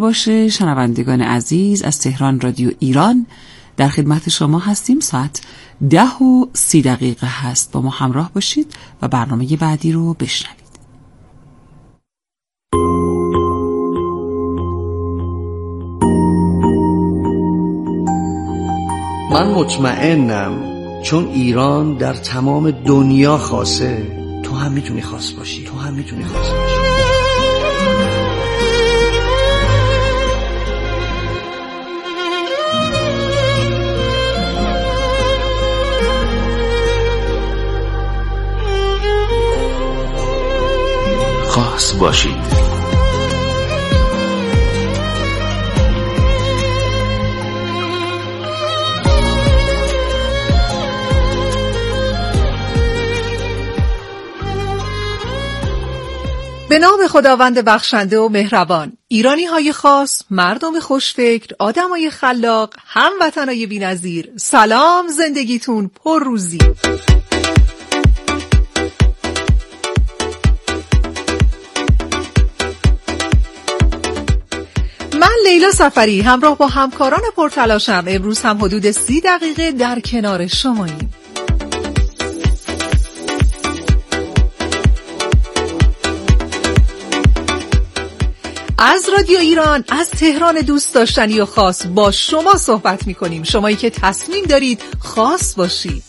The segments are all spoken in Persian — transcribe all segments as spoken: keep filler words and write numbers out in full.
باشه. شنوندگان عزیز از تهران رادیو ایران در خدمت شما هستیم. ساعت ده و سی دقیقه هست. با ما همراه باشید و برنامه بعدی رو بشنوید. من مطمئنم چون ایران در تمام دنیا خاصه، تو هم میتونی خاص باشی. تو هم میتونی خاص باشی. خاص باشید. به نام خداوند بخشنده و مهربان. ایرانی های خاص، مردم خوشفکر، آدمای خلاق، هموطنای بی‌نظیر، سلام، زندگیتون پر روزی. من لیلا سفری همراه با همکاران پرتلاشم امروز هم حدود سی دقیقه در کنار شماییم. از رادیو ایران، از تهران دوست داشتنی و خاص با شما صحبت می‌کنیم. شمایی که تصمیم دارید خاص باشید.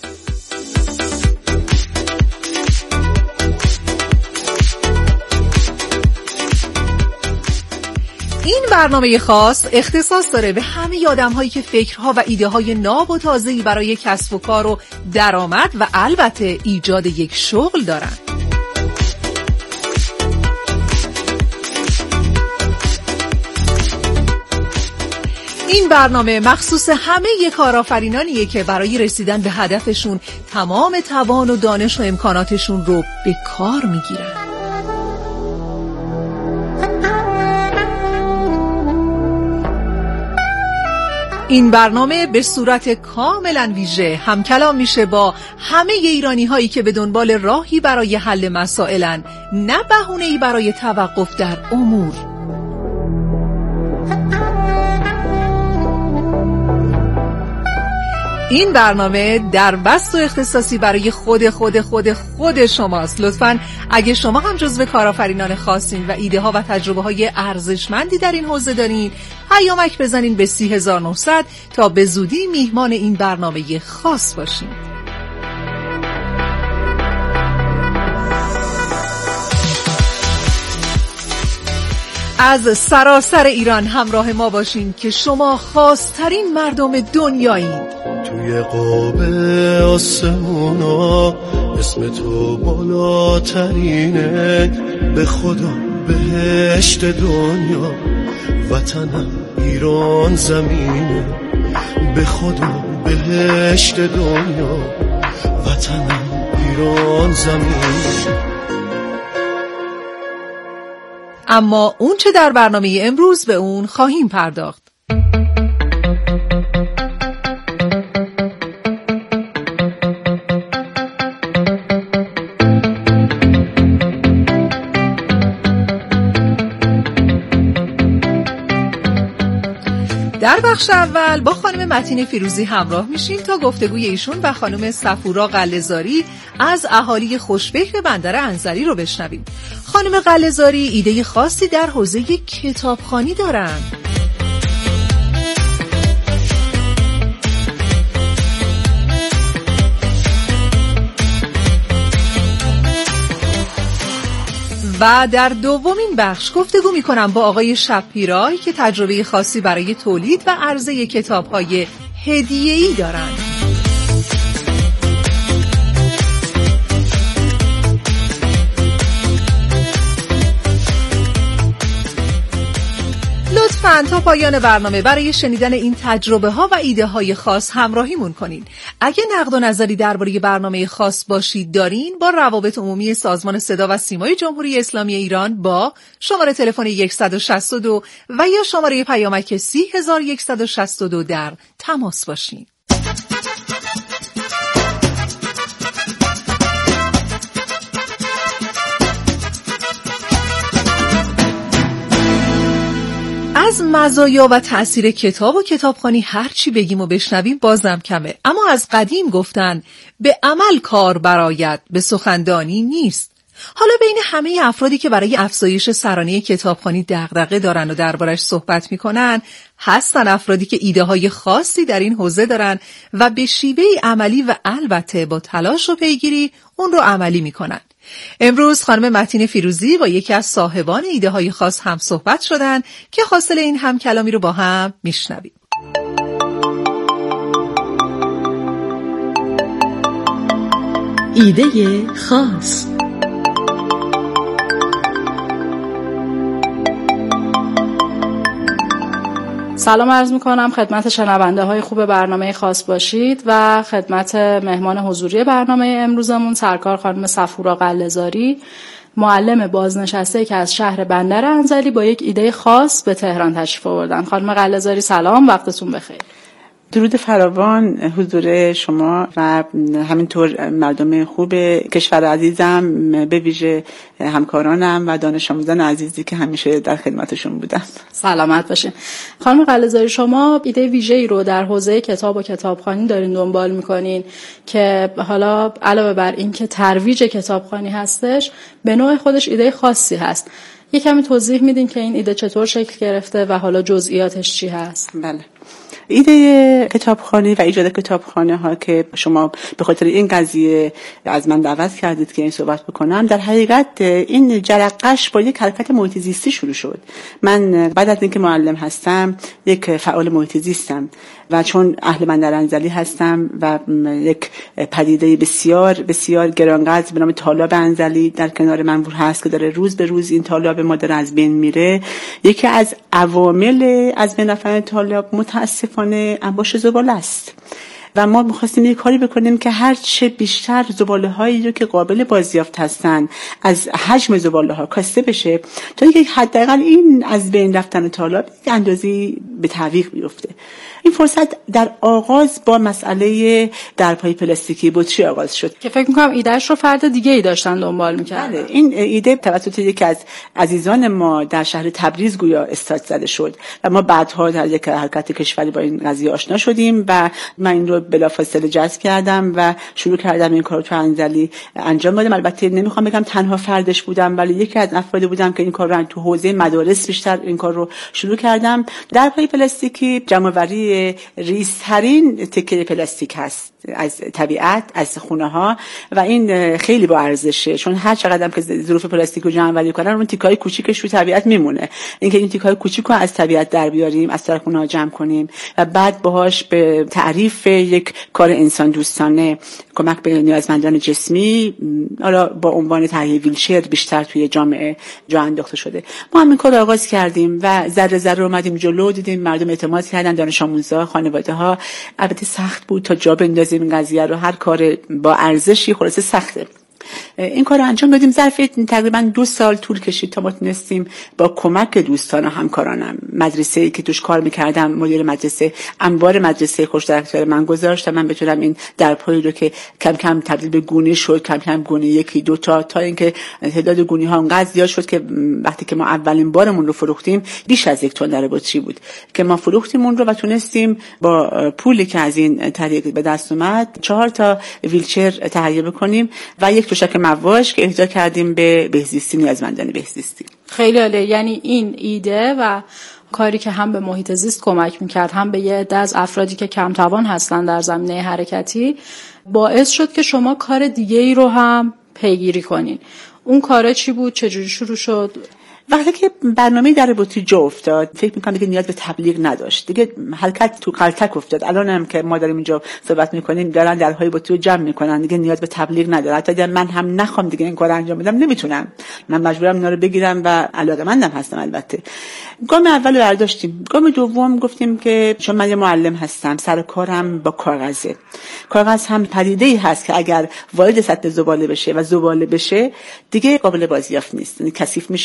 این برنامه خاص اختصاص داره به همه آدم‌هایی که فکرها و ایده‌های ناب و تازه‌ای برای کسب و کار و درآمد و البته ایجاد یک شغل دارن. این برنامه مخصوص همه کارآفرینانیه که برای رسیدن به هدفشون تمام توان و دانش و امکاناتشون رو به کار میگیرن. این برنامه به صورت کاملا ویژه همکلام میشه با همه ایرانی هایی که به دنبال راهی برای حل مسائلن، نه بهونه‌ای برای توقف در امور. این برنامه در بست و اختصاصی برای خود خود خود خود شماست. لطفاً اگه شما هم جزو کارآفرینان خاصین و ایده ها و تجربه های ارزشمندی در این حوزه دارین، پیامک بزنین به سی هزار و نهصد تا به زودی میهمان این برنامه خاص باشین. از سراسر ایران همراه ما باشین که شما خاصترین مردم دنیایین. توی قاب آسمونا اسم تو بالاترینه، به خدا بهشت دنیا وطنم ایران زمینه، به خدا بهشت دنیا وطنم ایران زمینه. اما اون چه در برنامه امروز به اون خواهیم پرداخت. در بخش اول با خانم متین فیروزی همراه میشیم تا گفتگوی ایشون و خانم صفورا قله‌زاری از اهالی خوشفکر بندر انزلی رو بشنویم. خانم قله‌زاری ایده خاصی در حوزه کتابخوانی دارن. و در دومین بخش گفتگو می‌کنم با آقای شب‌پیرایی که تجربه خاصی برای تولید و عرضه کتاب‌های هدیه‌ای دارند. لطفاً تا پایان برنامه برای شنیدن این تجربه ها و ایده های خاص همراهیمون کنین. اگه نقد و نظری درباره برنامه خاص باشید دارین، با روابط عمومی سازمان صدا و سیمای جمهوری اسلامی ایران با شماره تلفن صد و شصت و دو و یا شماره پیامک سی هزار و صد و شصت و دو در تماس باشین. از مزایا و تأثیر کتاب و کتابخوانی هر چی بگیم و بشنویم بازم کمه، اما از قدیم گفتن به عمل کار برآید، به سخندانی نیست. حالا بین همه افرادی که برای افزایش سرانه کتابخوانی دغدغه دارن و دربارش صحبت میکنن، هستن افرادی که ایده های خاصی در این حوزه دارن و به شیوه عملی و البته با تلاش و پیگیری اون رو عملی میکنن. امروز خانم متین فیروزی با یکی از صاحبان ایده های خاص هم صحبت شدن که حاصل این هم کلامی رو با هم میشنویم. ایده خاص. سلام عرض میکنم خدمت شنونده های خوب برنامه خاص باشید و خدمت مهمان حضوری برنامه امروزمون سرکار خانم صفورا قله‌زاری، معلم بازنشسته که از شهر بندر انزلی با یک ایده خاص به تهران تشریف آوردن. خانم قله‌زاری سلام، وقتتون بخیر. درود فراوان حضور شما و همینطور مردم خوب کشور عزیزم، به ویژه همکارانم و دانش آموزان عزیزی که همیشه در خدمتشون بودم. سلامت باشین. خانم قله‌زاری، شما ایده ویژه‌ای رو در حوزه کتاب و کتابخوانی دارین دنبال می‌کنین که حالا علاوه بر این که ترویج کتابخوانی هستش، به نوع خودش ایده خاصی هست. یه کمی توضیح میدین که این ایده چطور شکل گرفته و حالا جزئیاتش چی هست؟ بله. ایده کتابخوانی و ایجاد کتابخانه ها که شما به خاطر این قضیه از من دعوت کردید که این صحبت بکنم، در حقیقت این جرقش با یک حرکت محیط زیستی شروع شد. من بعد از اینکه معلم هستم یک فعال محیط زیستم و چون اهل بندر انزلی هستم و یک پدیده بسیار بسیار گرانقدر به نام تالاب انزلی در کنار من هست که داره روز به روز این تالاب ما داره از بین میره، یکی از عوامل از بین رفتن تالاب متاسفانه انباشت زباله است و ما می‌خواستیم یک کاری بکنیم که هر چه بیشتر زباله‌هایی رو که قابل بازیافت هستن از حجم زباله‌ها کاسته بشه تا اینکه حداقل این از بین رفتن تالاب یک اندازه‌ای به تعویق بیفته. این فرصت در آغاز با مسئله درپای پلاستیکی بطری آغاز شد که فکر می‌کنم ایدهش رو فرد دیگه‌ای داشتن دنبال می‌کردن. بله، این ایده توسط یکی از عزیزان ما در شهر تبریز گویا استارت زده شد و ما بعدها در یک حرکت کشوری با این قضیه آشنا شدیم و من این رو بلافاصله جذب کردم و شروع کردم این کارو تو انزلی انجام دادم. البته نمیخوام بگم تنها فردش بودم، ولی یکی از افرادی بودم که این کار رو تو حوزه مدارس بیشتر این کار رو شروع کردم. درپای پلاستیکی جمع‌آوری ریزترین تکه پلاستیک هست از طبیعت، از خونه ها و این خیلی با ارزشه، چون هر چقدر هم که ظروف پلاستیک رو جمع‌آوری کنن اون تیکای کوچیکش رو طبیعت میمونه. اینکه این تیکای کوچیک رو از طبیعت در بیاریم، از سر خونه ها جمع کنیم و بعد باهاش به تعریف یک کار انسان دوستانه کمک به نیازمندان جسمی، حالا با عنوان تهیه ویلچر بیشتر توی جامعه جا انداخته شده. ما هم این کار آغاز کردیم و ذره ذره اومدیم جلو، دیدیم مردم اعتماد کردن، دانش آموزا، خانواده ها. البته سخت بود تا جا بندازیم این قضیه رو، هر کار با ارزشی خلاصه سخته. این کار رو انجام دادیم. ظرف تقریبا دو سال طول کشید تا ما تونستیم با کمک دوستان و همکارانم، مدرسه‌ای که توش کار می‌کردم، مدیر مدرسه انبار مدرسه خوش در اختیار من گذاشت تا من بتونم این درپایی رو که کم کم تبدیل به گونه شد، کم کم گونه یکی دو تا تا اینکه تعداد گونه‌ها اونقدر زیاد شد که وقتی که ما اولین بارمون رو فروختیم بیش از یک تن در بطری بود که ما فروختیم اون رو و تونستیم با پولی که از این طریق به دست اومد چهار تا ویلچر تهیه بکنیم و یک توشک مواش که اهدا کردیم به بهزیستی، نیازمندان بهزیستی. خیلی عالیه. یعنی این ایده و کاری که هم به محیط زیست کمک میکرد، هم به یه عده از افرادی که کم توان هستن در زمینه حرکتی، باعث شد که شما کار دیگه ای رو هم پیگیری کنین. اون کاره چی بود؟ چجوری شروع شد؟ وقتی که برنامه در بطری جا افتاد فکر می‌کنم دیگه نیاز به تبلیغ نداشت، دیگه حرکت تو قلتک افتاد. الان هم که ما داریم اینجا صحبت می‌کنیم دارن درهای بطری رو جمع می‌کنن، دیگه نیاز به تبلیغ نداره. حتی اگر من هم نخوام دیگه این کار انجام بدم نمیتونم، من مجبورم اینا رو بگیرم و علاقه‌مندم هستم. البته گام اول رو برداشتیم. گام دوم گفتیم که چون من یه معلم هستم، سر کارم با کاغذه. کاغذ هم پدیده‌ای هست که اگر وارد سطح زباله بشه و زباله بشه دیگه قابل بازیافت نیست، یعنی کثیف میشه، آیغشته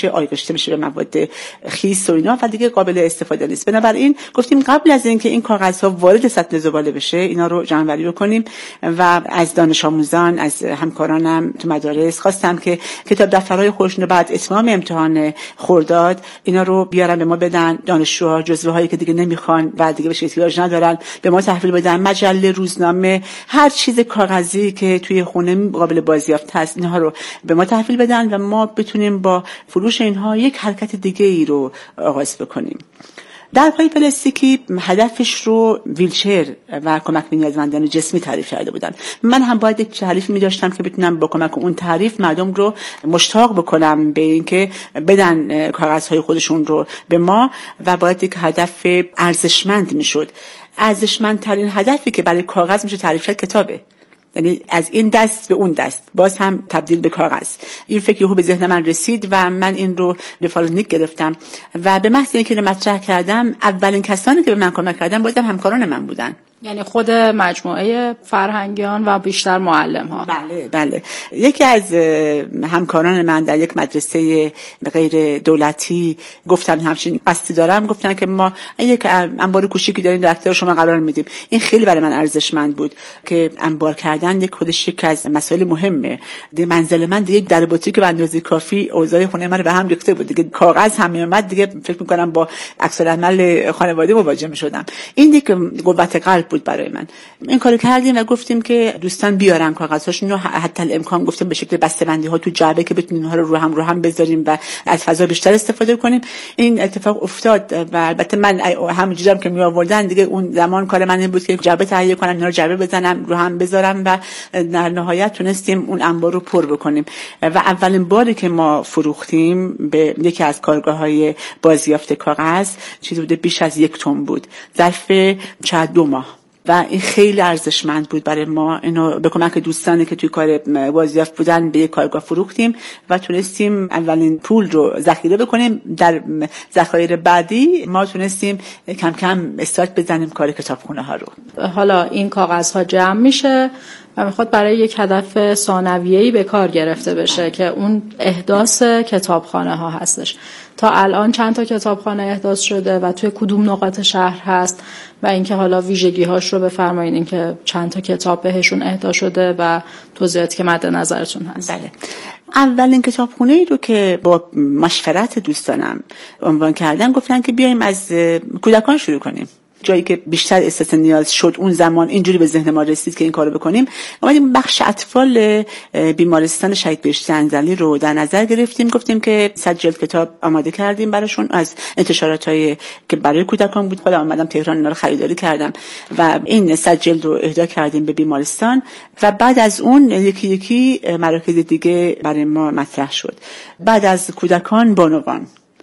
کشته میشه به مواد خیس و اینا و دیگه قابل استفاده نیست. بنابراین گفتیم قبل از اینکه این کاغذها وارد سطل زباله بشه اینا رو جمع‌آوری بکنیم و از دانش آموزان، از همکارانم تو مدارس خواستم که کتاب دفترهای خودشون بعد اتمام امتحان خرداد اینا رو بیارن به ما بدن. دانشجوها جزوه هایی که دیگه نمیخوان و دیگه بهش احتیاج ندارن به ما تحویل بدن، مجله، روزنامه، هر چیز کاغذی که توی خونه قابل بازیافت هست اینها رو به ما تحویل بدن و ما بتونیم با فروش اینها یک حرکت دیگه ای رو آغاز بکنیم. درهای پلاستیکی هدفش رو ویلچر و کمک به نیازمندان جسمی تعریف کرده بودن. من هم باید یک تعریف می داشتم که بتونم با کمک اون تعریف مردم رو مشتاق بکنم به اینکه بدن کاغذهای خودشون رو به ما و باید یک هدف ارزشمند می شد. ارزشمندترین هدفی که برای کاغذ میشه تعریف کرد کتابه، یعنی از این دست به اون دست باز هم تبدیل به کاغذ. این فکر یهو به ذهن من رسید و من این رو به فالونیک گرفتم و به محض اینکه رو مطرح کردم اولین کسانی که به من کمک کردن بازم همکاران من بودن، یعنی خود مجموعه فرهنگیان و بیشتر معلم ها. بله بله. یکی از همکاران من در یک مدرسه غیر دولتی گفتن همچین قصدی دارم، گفتن که ما یک انبار کوچیکی داریم در اختیار شما قرار میدیم. این خیلی برای من ارزشمند بود که انبار کردن یک خودش یک از مسائل مهمه. دیگه منزل من دیگه در بوتیک به اندازه کافی اوضاع خونه من به هم ریخته بود، دیگه کاغذ هم میومد، دیگه فکر میکنم با عکس‌العمل خانواده مواجه میشدم. این دیگه قوت قلب بود برای من. این کارو کردیم و گفتیم که دوستان بیارن کاغذهاشون رو، حتی الامکان گفتیم به شکل بسته‌بندی ها تو جعبه که بتونیم اینها رو رو هم رو هم بذاریم و از فضا بیشتر استفاده کنیم. این اتفاق افتاد و البته من همونجوری هم که می آوردن دیگه اون زمان کار من این بود که جعبه تهیه کنم، اینا رو جعبه بزنم رو هم بذارم و در نهایت تونستیم اون انبار رو پر بکنیم. و اولین باری که ما فروختیم به یکی از کارگاه‌های بازیافت کاغذ چیزی بوده بیش از یک تن بود ظرف چند دو ماه و این خیلی ارزشمند بود برای ما. اینو به کمک دوستانی که توی کار بازیافت بودن به یک کارگاه فروختیم و تونستیم اولین پول رو ذخیره بکنیم. در ذخایر بعدی ما تونستیم کم کم استارت بزنیم کار کتابخونه ها رو. حالا این کاغذها جمع میشه و میخواد برای یک هدف ثانویه‌ای به کار گرفته بشه که اون احداث کتابخانه ها هستش. تا الان چند تا کتابخانه احداث شده و توی کدوم نقاط شهر هست و اینکه حالا ویژگی هاش رو بفرمایید، اینکه چند تا کتاب بهشون اهدا شده و توضیحاتی که مد نظرتون هست. بله. اولین کتابخونه ای رو که با مشورت دوستانم عنوان کردن گفتن که بیایم از کودکان شروع کنیم. جایی که بیشتر احساس نیاز شد اون زمان اینجوری به ذهن ما رسید که این کارو بکنیم. اومدیم بخش اطفال بیمارستان شهید بهشتی انزلی رو در نظر گرفتیم. گفتیم که صد جلد کتاب آماده کردیم براشون از انتشاراتایی که برای کودکان بود. خودم اومدم تهران اینا رو خریداری کردم و این صد جلد رو اهدا کردیم به بیمارستان و بعد از اون یکی یکی مراکز دیگه برای ما مطرح شد. بعد از کودکان بانوان،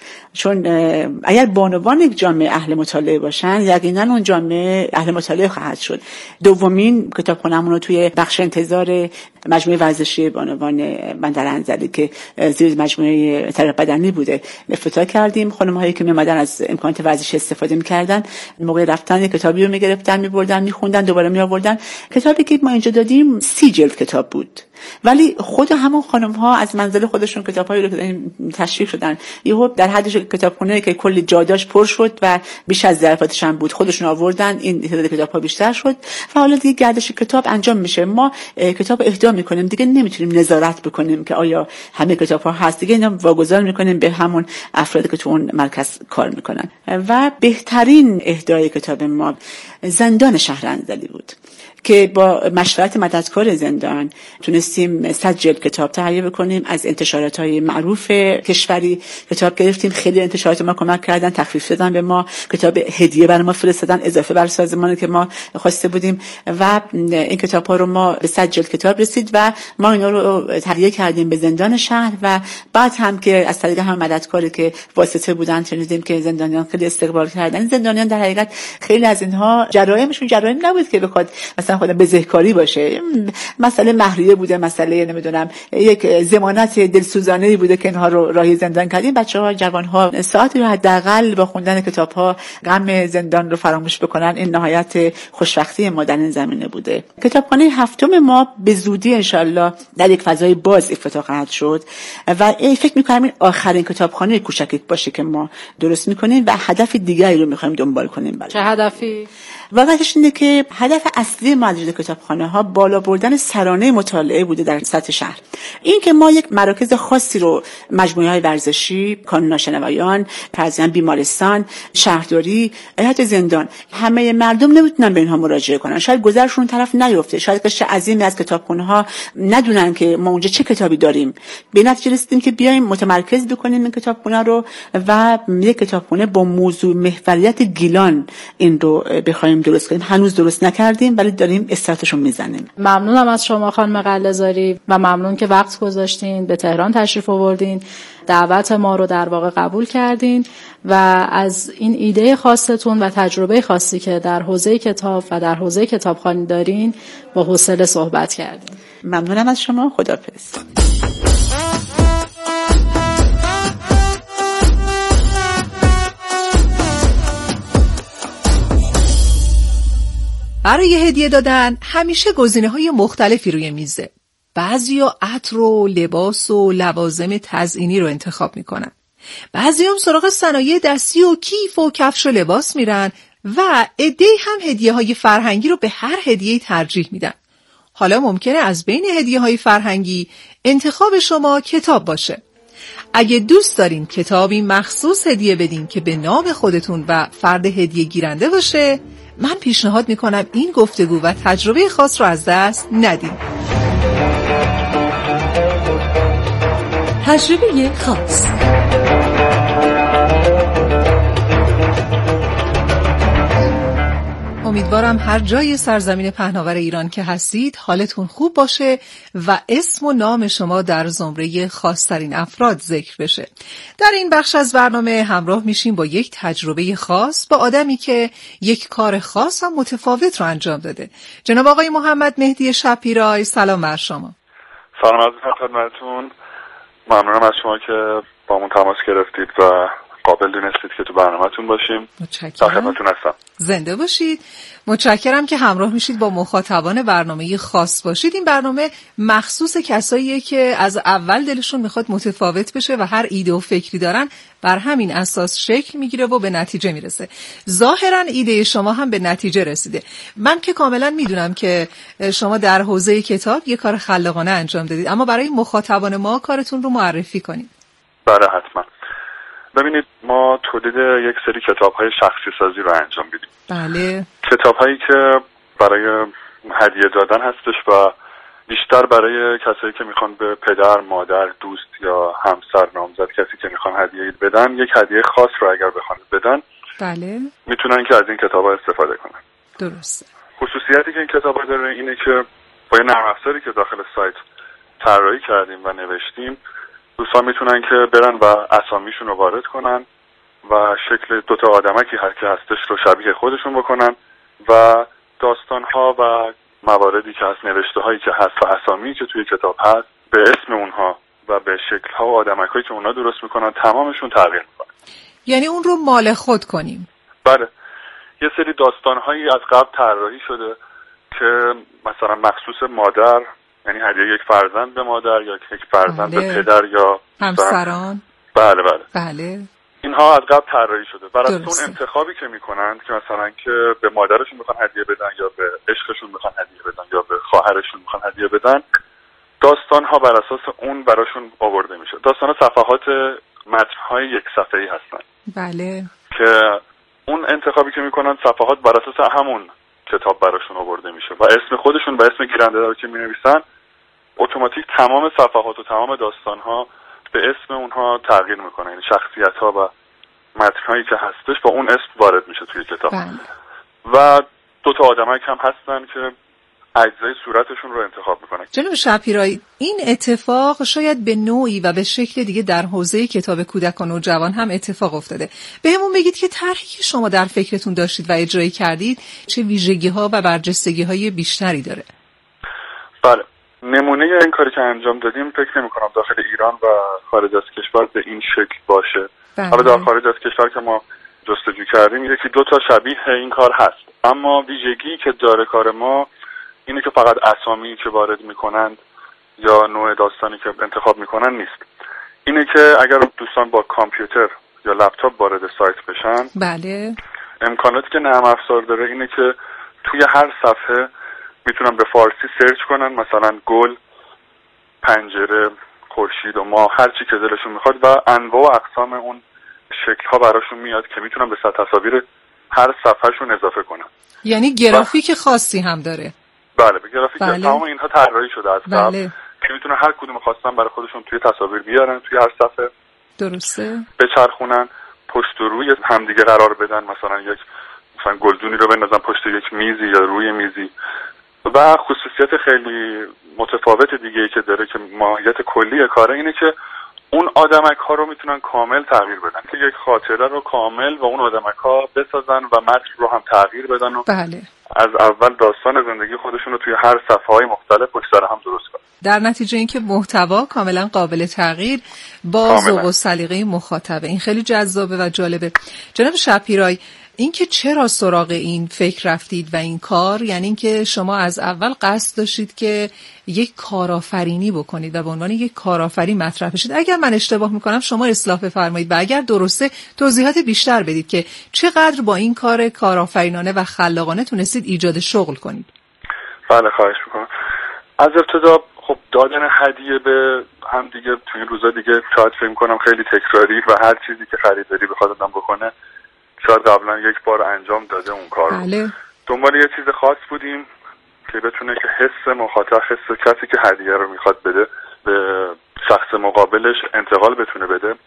چون اگر بانوان یک جامعه اهل مطالعه باشن یقینا اون جامعه اهل مطالعه خواهد شد. دومین کتابخونه‌مون رو توی بخش انتظار مجموعه ورزشی بانوان بندر انزلی که زیر مجموعه تربیت بدنی بوده افتتاح کردیم. خانم‌هایی که می‌اومدن از امکانات ورزشی استفاده می‌کردن، موقع رفتن یک کتابی رو می‌گرفتن، می‌بردن، می‌خوندن، دوباره می‌آوردن. کتابی که ما اینجا دادیم سی جلد کتاب بود، ولی خود همون خانم‌ها از منزل خودشون کتاب‌هایی رو که تشویق شدن یهو در حدش کتابخونه که کلی جاداش پر شد و بیش از ظرفاتش هم بود خودشون آوردن، این تعداد کتاب‌ها بیشتر شد و حالا دیگه گردش کتاب انجام میشه. ما کتاب اهدا می‌کنیم، دیگه نمی‌تونیم نظارت بکنیم که آیا همه کتاب‌ها هست، دیگه اینا واگذار می‌کنیم به همون افرادی که تو اون مرکز کار می‌کنن. و بهترین اهدای کتاب ما زندان شهر انزلی بود که با مشورت مددکار زندان تونستیم صد جلد کتاب تهیه بکنیم. از انتشارات‌های معروف کشوری کتاب گرفتیم، خیلی انتشارات ما کمک کردن، تخفیف دادن به ما، کتاب هدیه برای ما فرستادن اضافه بر سازمانی که ما خواسته بودیم و این کتاب‌ها رو ما به صد جلد کتاب رسید و ما اینا رو تهیه کردیم به زندان شهر و بعد هم که از طریق هم مددکاری که واسطه بودن شنیدیم که زندانیان خیلی استقبال کردن. زندانیان در حقیقت خیلی از اینها جرائمشون جرایم نبود که بخواد مثلا خود بزهکاری باشه، مسئله مهریه بوده، مسئله نمیدونم یک ضمانت دلسوزانه‌ای بوده که اینها رو راهی زندان کردیم. بچه‌ها جوان‌ها ساعتی رو حداقل با خوندن کتاب‌ها غم زندان رو فراموش بکنن. این نهایت خوشبختی ما در این زمینه بوده. کتابخانه هفتم ما به زودی انشالله در یک فضای باز افتتاح خواهد شد و فکر می‌کنم این آخرین کتابخانه کوچکی باشه که ما درست می‌کنیم و هدف دیگری رو می‌خوایم دنبال کنیم. چه هدفی؟ واقعیتش اینه که هدف اصلی ما از کتابخانه ها بالا بردن سرانه مطالعه بوده در سطح شهر. این که ما یک مراکز خاصی رو، مجموعه های ورزشی، کانون ناشنوایان، فرضاً بیمارستان، شهرداری، حتی زندان، همه مردم نمیتونن به اینها مراجعه کنن. شاید گذرشون طرف نیفته، شاید قشر عظیمی از کتابخانه ها ندونن که ما اونجا چه کتابی داریم. به نتیجه رسیدیم که بیایم متمرکز بکنیم این کتابخانه رو و یک کتابخانه با موضوع محوریت گیلان این رو بخوایم درست کنیم. هنوز درست نکردیم ولی داریم استارتشو میزنیم. ممنونم از شما خانم قله‌زاری و ممنون که وقت گذاشتین، به تهران تشریف آوردین، دعوت ما رو در واقع قبول کردین و از این ایده خاصتون و تجربه خاصی که در حوزه کتاب و در حوزه کتابخوانی دارین با حوصله صحبت کردین. ممنونم از شما. خداحافظ. برای هدیه دادن همیشه گزینه‌های مختلفی روی میزه. بعضیا عطر و لباس و لوازم تزئینی رو انتخاب میکنن. بعضیام سراغ صنایع دستی و کیف و کفش و لباس میرن و عده‌ای هم هدیه‌های فرهنگی رو به هر هدیه‌ای ترجیح میدن. حالا ممکنه از بین هدیه‌های فرهنگی انتخاب شما کتاب باشه. اگه دوست دارین کتابی مخصوص هدیه بدین که به نام خودتون و فرد هدیه گیرنده باشه، من پیشنهاد میکنم این گفتگو و تجربه خاص رو از دست ندین. تجربه خاص. امیدوارم هر جای سرزمین پهناور ایران که هستید حالتون خوب باشه و اسم و نام شما در زمره خاص‌ترین افراد ذکر بشه. در این بخش از برنامه همراه میشیم با یک تجربه خاص، با آدمی که یک کار خاص و متفاوت رو انجام داده. جناب آقای محمد مهدی شبیرای، سلام بر شما. سلام عزیز خدمتتون. ممنونم از شما که با من تماس گرفتید و قابل دونستید که تو برنامه‌تون باشیم. متشکرم. در خدمتتون هستم. زنده باشید. متشکرم که همراه میشید با مخاطبان برنامه خاص باشید. این برنامه مخصوص کساییه که از اول دلشون میخواد متفاوت بشه و هر ایده و فکری دارن بر همین اساس شکل میگیره و به نتیجه میرسه. ظاهرا ایده شما هم به نتیجه رسیده. من که کاملا میدونم که شما در حوزه کتاب یه کار خلاقانه انجام دادید، اما برای مخاطبان ما کارتون رو معرفی کنید. بله حتما. ببینید، ما تولید یک سری کتاب‌های شخصی سازی رو انجام میدیم. بله. کتاب‌هایی که برای هدیه دادن هستش و بیشتر برای کسایی که میخوان به پدر، مادر، دوست یا همسر، نامزد، کسی که میخوان هدیه بدن، یک هدیه خاص رو اگر بخوان بدن، بله، میتونن که از این کتاب‌ها استفاده کنن. درسته. خصوصیتی که این کتاب‌ها داره اینه که با نرم افزاری که داخل سایت طراحی کردیم و نوشتیم، دوستان میتونن که برن و اسامیشون رو وارد کنن و شکل دوتا آدمکی هر که هستش رو شبیه خودشون بکنن و داستانها و مواردی که هست، نوشته هایی که هست و اسامی که توی کتاب هست به اسم اونها و به شکلها و آدمکایی که اونها درست میکنن تمامشون تغییر میکنن. یعنی اون رو مال خود کنیم. بله. یه سری داستانهایی از قبل طراحی شده که مثلا مخصوص مادر، یعنی هدیه یک فرزند به مادر یا یک فرزند بله. به پدر یا همسران. بله بله بله. اینها از قبل طراحی شده. برای اون انتخابی که میکنن که مثلا که به مادرشون میخوان هدیه بدن یا به عشقشون میخوان هدیه بدن یا به خواهرشون میخوان هدیه بدن، داستانها بر اساس اون براشون آورده میشه. داستان صفحات متن‌های یک صفحه‌ای هستن. بله. که اون انتخابی که میکنن صفحات بر اساس همون کتاب براشون آورده میشه و اسم خودشون و اسم گیرنده رو که مینویسن، اتوماتیک تمام صفحات و تمام داستانها به اسم اونها تغییر میکنه. یعنی شخصیت‌ها و متن‌هایی که هستش با اون اسم وارد میشه توی کتاب. بله. و دو تا آدمایی هم هستن که اجزای صورتشون رو انتخاب میکنن. جناب شپیرایی، این اتفاق شاید به نوعی و به شکل دیگه در حوزه کتاب کودکان و جوان هم اتفاق افتاده. بهمون بگید که طرحی که شما در فکرتون داشتید و اجرایی کردید چه ویژگی‌ها و برجستگی‌های بیشتری داره؟ بله، نمونه این کاری که انجام دادیم فکر نمی‌کنم داخل ایران و خارج از کشور به این شکل باشه. بله. حالا در خارج از کشور که ما جستجو کردیم یکی دو تا شبیه این کار هست، اما ویژگی که داره کار ما اینه که فقط اسامی که وارد میکنند یا نوع داستانی که انتخاب میکنن نیست. اینه که اگر دوستان با کامپیوتر یا لپتاپ وارد سایت بشن، بله، امکاناتی که نرم افزار داره اینه که توی هر صفحه میتونن به فارسی سرچ کنن، مثلا گل، پنجره، خورشید و ماه، هر چی که دلشون میخواد و انواع و اقسام اون شکل ها براشون میاد که میتونن به سطح تصاویر هر صفحهشون اضافه کنن. یعنی گرافیک خاصی هم داره؟ بله، به گرافیک بله. تمام اینها طراحی شده از قبل، بله. که میتونن هر کدوم خواستن برای خودشون توی تصاویر بیارن، توی هر صفحه درسته بچرخونن، پشت و روی همدیگه قرار بدن، مثلا یک مثلا گلدونی رو بندازن پشت یک میزی یا روی میزی. و خصوصیت خیلی متفاوت دیگه‌ای که داره که ماهیت کلی کاره اینه که اون آدمک ها رو میتونن کامل تغییر بدن، که یک خاطره رو کامل و اون آدمک ها بسازن و متن رو هم تغییر بدن و بله. از اول داستان زندگی خودشون رو توی هر صفحه‌های مختلف پشت سر هم درست کنن. در نتیجه اینکه محتوا کاملا قابل تغییر با ذوق و سلیقه مخاطبه. این خیلی جذابه و جالبه. جناب شپیرایی، اینکه چرا سراغ این فکر رفتید و این کار، یعنی اینکه شما از اول قصد داشتید که یک کارآفرینی بکنید و به عنوان یک کارآفرین مطرح بشید. اگر من اشتباه میکنم شما اصلاح بفرمایید و اگر درسته توضیحات بیشتر بدید که چقدر با این کار کارآفرینانه و خلاقانه تونستید ایجاد شغل کنید. بله، خواهش میکنم. از ابتدا خب دادن هدیه به هم دیگه تو این روزا دیگه شاید فکر کنم خیلی تکراری و هر چیزی که خریداری بخواد آدم بکنه شاید قبلا یک بار انجام داده اون کار رو. بله. دنبال یه چیز خاص بودیم که بتونه که حس مخاطب، حس کسی که هدیه رو میخواد بده به شخص مقابلش انتقال بتونه بده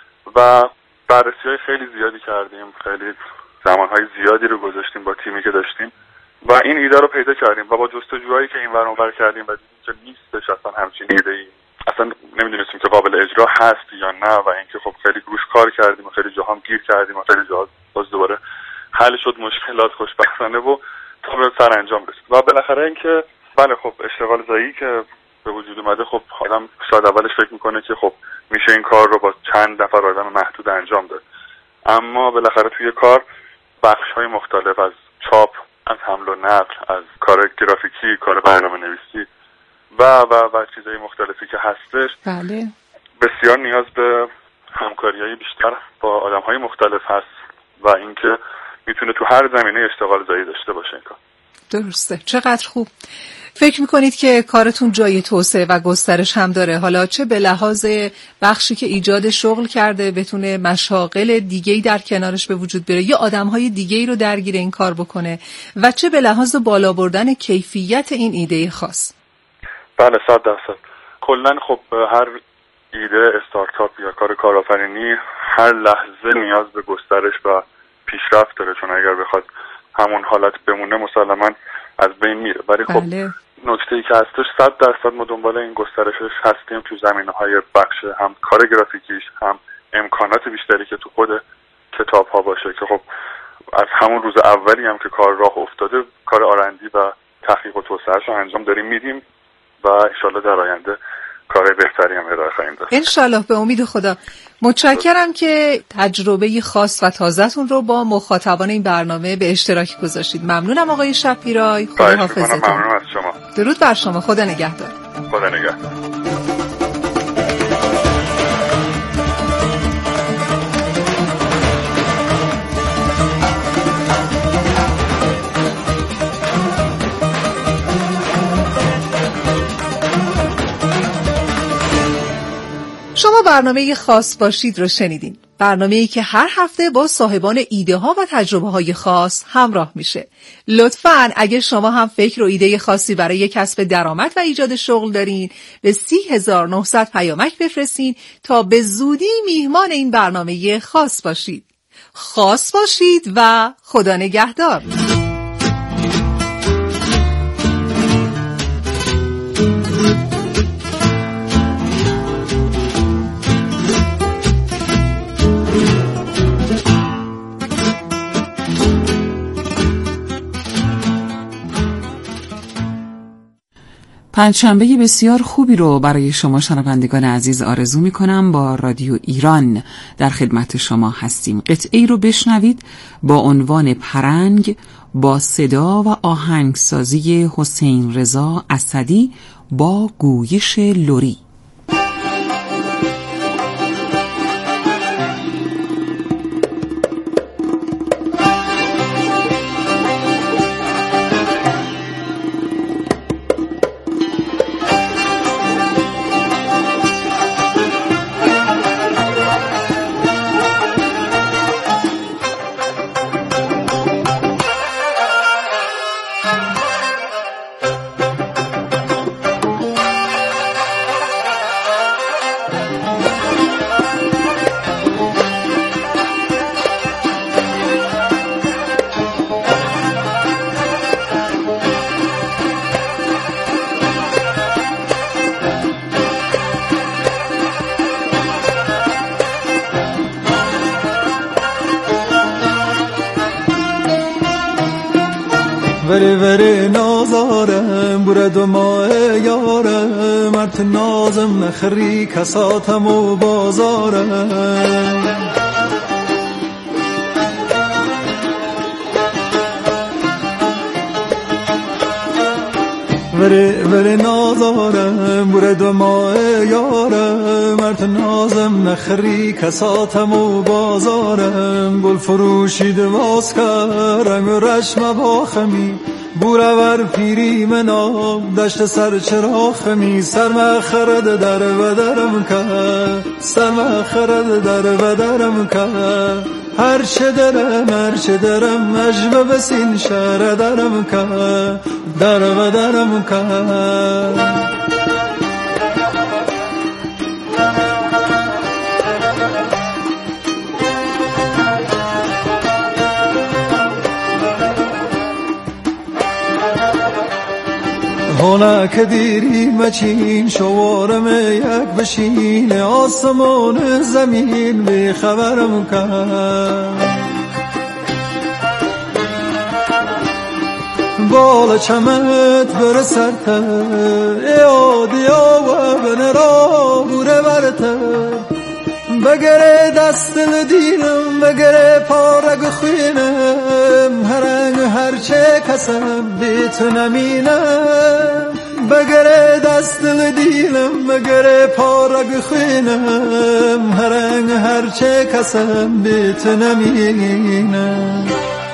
و بررسی‌های خیلی زیادی کردیم، خیلی زمانهای زیادی رو گذاشتیم با تیمی که داشتیم و این ایده رو پیدا کردیم و با جستجوهایی که این ور اون ور کردیم و دیدیم که نیستش اصلا همچین ایده‌ای، اصلا نمیدونستیم که قابل اجرا هست یا نه و اینکه خب خیلی روش کار کردیم و خیلی جاها گیر کردیم و خیلی جاها باز دوباره حل شد مشکلات خوشبختانه و تا به سر انجام رسید. و بالاخره اینکه بله خب اشتغال زایی که به وجود اومده، خب آدم شاید اولش فکر میکنه که خب میشه این کار رو با چند نفر آدم محدود انجام داد، اما بالاخره توی کار بخش‌های مختلف از چاپ، از حمل و نقل، از کار گرافیکی، کار برنامه‌نویسی و و و چیزهای مختلفی که هستش، بله، بسیار نیاز به همکاری‌های بیشتر با آدم‌های مختلف هست و اینکه میتونه تو هر زمینه اشتغال زایی داشته باشه این کار. درسته. چقدر خوب. فکر میکنید که کارتون جای توسعه و گسترش هم داره، حالا چه به لحاظ بخشی که ایجاد شغل کرده بتونه مشاغل دیگه‌ای در کنارش به وجود بیاره یا آدم‌های دیگه‌ای رو درگیر این کار بکنه و چه به لحاظ بالا بردن کیفیت این ایده خاص؟ بله، صد درصد. کلاً خب هر ایده استارتاپ یا کار کارآفرینی هر لحظه نیاز به گسترش و پیشرفت داره، چون اگر بخواد همون حالت بمونه مسلماً از بین میره. ولی خب بله. نکته‌ای که هستش صد درصد ما دنبال این گسترشش هستیم تو زمینه‌های بخش هم کار گرافیکیش، هم امکانات بیشتری که تو خود کتاب‌ها باشه که خب از همون روز اولی هم که کار راه افتاده کار آرندی و تحقیق و توسعه‌اش رو انجام داریم میدیم و انشالله در آینده کارهای بهتری هم ارائه خواهیم داد. انشالله، به امید خدا. متشکرم که تجربه خاص و تازه‌تون رو با مخاطبان این برنامه به اشتراک گذاشتید. ممنونم آقای شپیرایی. خدا حافظتون. ممنون از شما. درود بر شما. خدا نگهدار. خدا نگهدار. شما برنامه خاص باشید رو شنیدین. برنامه‌ای که هر هفته با صاحبان ایده ها و تجربه های خاص همراه میشه. لطفاً اگر شما هم فکر و ایده خاصی برای کسب درآمد و ایجاد شغل دارین به سی هزار و نهصد پیامک بفرستین تا به زودی میهمان این برنامه خاص باشید. خاص باشید و خدا نگهدار. پنجشنبه بسیار خوبی رو برای شما شنوندگان عزیز آرزو می کنم. با رادیو ایران در خدمت شما هستیم. قطعه‌ای رو بشنوید با عنوان پرنگ با صدا و آهنگسازی حسین رضا اسدی با گویش لری. وری وری نازارم برد و ماه یارم مرت نازم نخری کساتم و بازارم وری وری نازارم برد و ماه یارم مرت نازم نخری کساتم و بازارم گل فروشید واسکر رنگ و رشم باخمی بورور پیری منام دشت سر چراخمی سرم خرد در و درم کرد سرم خرد در و درم کرد هر چه درم هر چه درم مجمع بسین شهر درم کرد در و درم کرد هونه که دیری مچین شوارم یک بشین آسمان زمین بی خبرم کرد بال چمت برسرتر یادیا و بنرا بوره برتر بگره دست دیلم بگره پارگ خوینم هرنگ هرچه کسم بیت نمینم بگره دست دیلم بگره پارگ خوینم هرنگ هرچه کسم بیت نمینم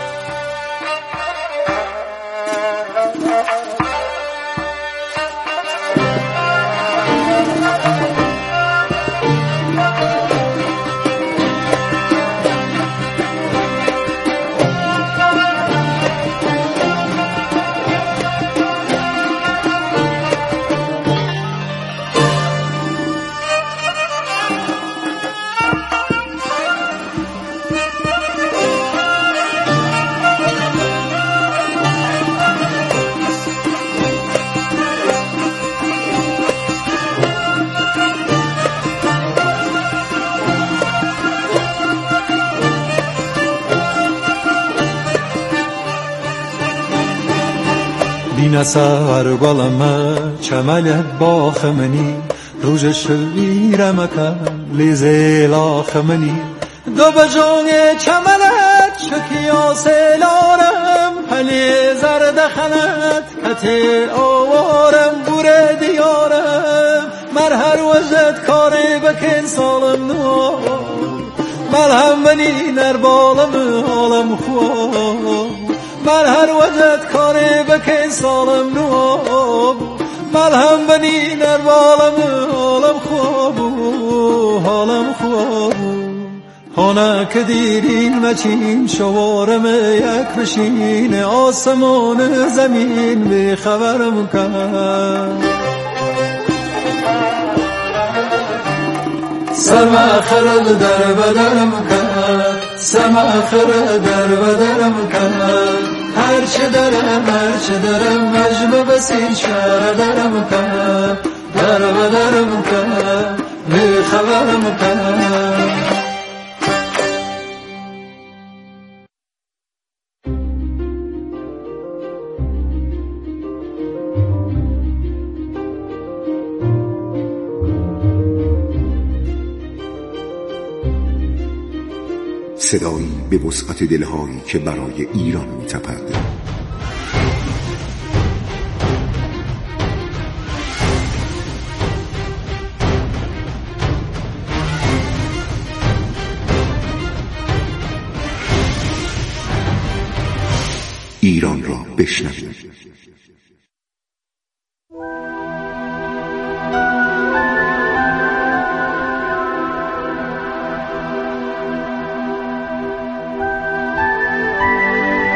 بین سر بالما چمل باخمنی روز شویرم کن لیزه لاخمنی دو بجونگ چملت شکیا سیلارم پلی زرد خنت کتی آوارم بوره دیارم مر هر وجد کاری بکن سالم نو ملهم بنی نر بالم حالم خواه مر هر وجد کاری بکن سالم نو ملهم بنی نر بالم حالم خواب حالم خواب هانه که دیرین مچین شوارم یک بشین آسمان زمین بی خبرم کرد سرم خرد در بدرم کرد سرم خرد در بدرم کرد هر چه درم هر چه درم مجمع بسین شهر درم کرد در بدرم کرد بی خبرم کرد صدایی به وسعت دلهایی که برای ایران می‌تپد. ایران را بشنوید.